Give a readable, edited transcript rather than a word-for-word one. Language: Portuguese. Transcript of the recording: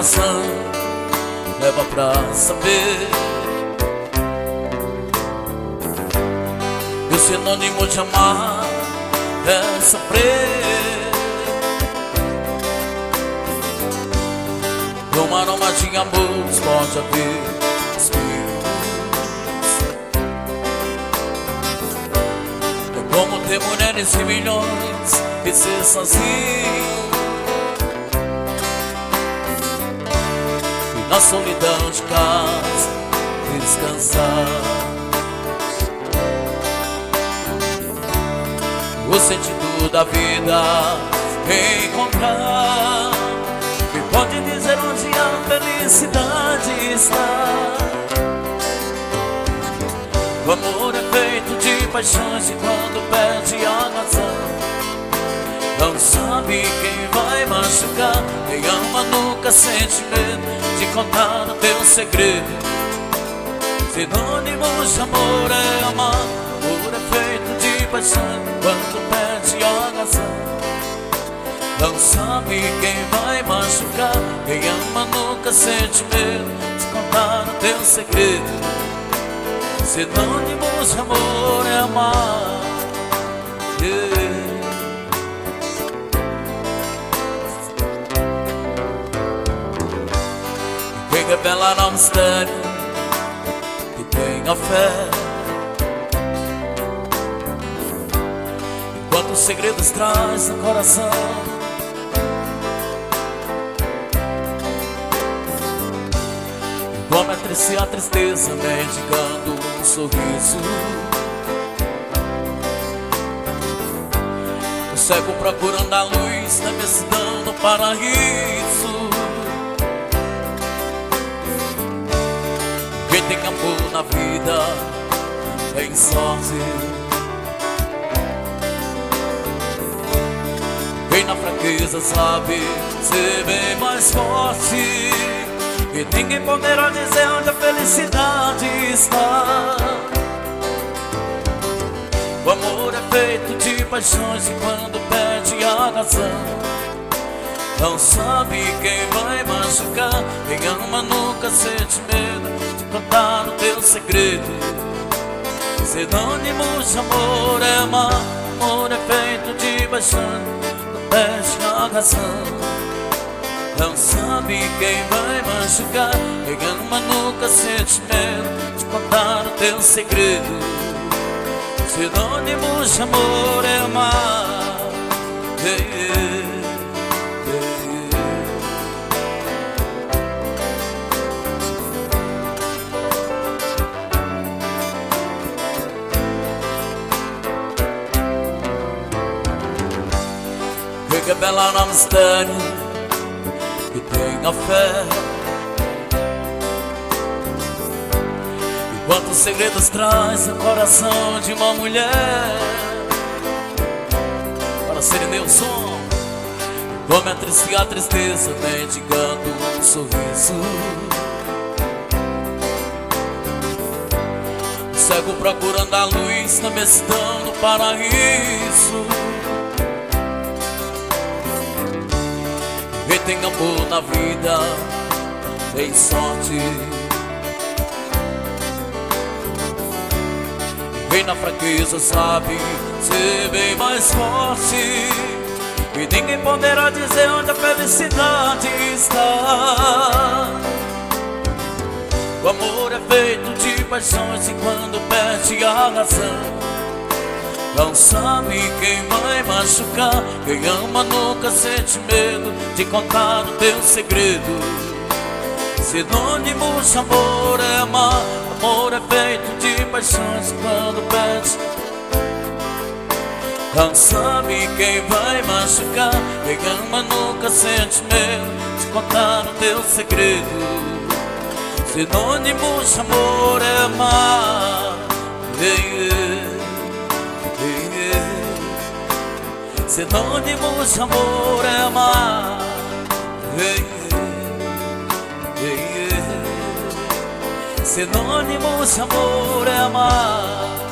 coração leva pra saber. E o sinônimo de amar é sofrer. Um aroma de amor pode haver espinhos. É como ter mulheres e milhões e ser sozinho. E na solidão de casa descansar. O sentido da vida encontrar. E pode dizer onde a felicidade está. O amor é feito de paixões e quando perde a razão não sabe quem vai machucar. Quem ama nunca sente medo de contar o teu segredo. Sinônimos de amor é amar. Amor é feito de paixão quando perde a razão não sabe quem vai machucar. Quem ama nunca sente medo de contar o teu segredo. Sinônimos de amor é amar. Quem revelará o mistério que tem a fé. Quantos segredos traz no coração. Como é triste a tristeza mendigando um sorriso. O cego procurando a luz na imensidão do paraíso. Quem tem amor na vida tem sorte. Quem na fraqueza sabe ser bem mais forte. E ninguém poderá dizer onde a felicidade está. O amor é feito de paixões e quando perde a razão não sabe quem vai machucar. Quem ama nunca sente medo de contar o teu segredo. Sinônimos de amor é amar. Amor é feito de paixão quando perde a razão não sabe quem vai machucar. Quem ama nunca sente medo de contar o teu segredo. Sinônimos de amor é amar. Quem revelará o mistério que tem a fé. E quantos segredos traz no coração de uma mulher para ser meu som. Como é triste a tristeza mendigando um sorriso. O cego procurando a luz na imensidão do paraíso. Quem tem amor na vida tem sorte. Quem na fraqueza sabe ser bem mais forte. E ninguém poderá dizer onde a felicidade está. O amor é feito de paixões e quando perde a razão não sabe quem vai machucar. Quem ama nunca sente medo de contar o teu segredo. Sinônimos de amor é amar. Amor é feito de paixões quando perde não sabe quem vai machucar. Quem ama nunca sente medo de contar o teu segredo. Sinônimos de amor é amar. Sinônimos de amor é amar. Sinônimos de amor é amar.